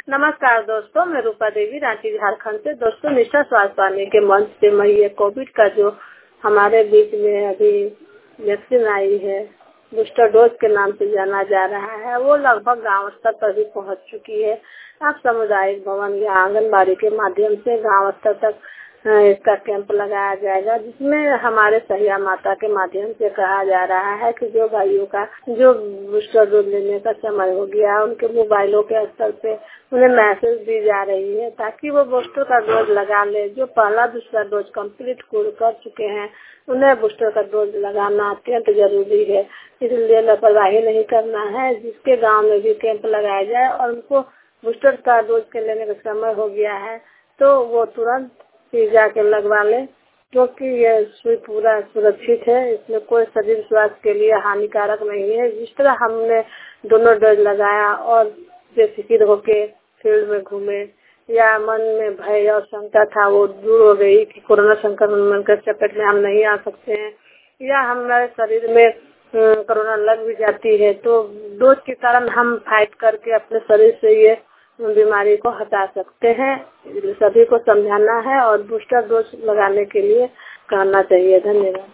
नमस्कार दोस्तों, मैं रूपा देवी रांची झारखंड से। दोस्तों, निष्ठा स्वास्थ्य वाणी के मंच से मैं ये कोविड का जो हमारे बीच में अभी वैक्सीन आई है, बूस्टर डोज के नाम से जाना जा रहा है, वो लगभग गांव स्तर पर भी पहुंच चुकी है। अब सामुदायिक भवन या आंगनबाड़ी के माध्यम से गांव स्तर तक इसका कैंप लगाया जाएगा, जिसमें हमारे सहिया माता के माध्यम से कहा जा रहा है कि जो भाइयों का जो बूस्टर डोज लेने का समय हो गया, उनके मोबाइलों के स्तर पे उन्हें मैसेज दी जा रही है ताकि वो बूस्टर का डोज लगा ले। जो पहला दूसरा डोज कंप्लीट कर चुके हैं, उन्हें बूस्टर का डोज लगाना अत्यंत जरूरी है, इसलिए लापरवाही नहीं करना है। जिसके गाँव में भी कैंप लगाया जाए और उनको बूस्टर का डोज के लेने का समय हो गया है तो वो तुरंत जाके लगवा ले, क्योंकि ये सुई पूरा सुरक्षित है, इसमें कोई शरीर स्वास्थ्य के लिए हानिकारक नहीं है। जिस तरह हमने दोनों डोज लगाया और बेफिक्र होके फील्ड में घूमे या मन में भय और शंका था वो दूर हो गई कि कोरोना संक्रमण के चपेट में हम नहीं आ सकते हैं, या हमारे शरीर में कोरोना लग भी जाती है तो डोज के कारण हम फाइट करके अपने शरीर से ये बीमारी को हटा सकते हैं। सभी को समझाना है और बूस्टर डोज लगाने के लिए कहना चाहिए। धन्यवाद।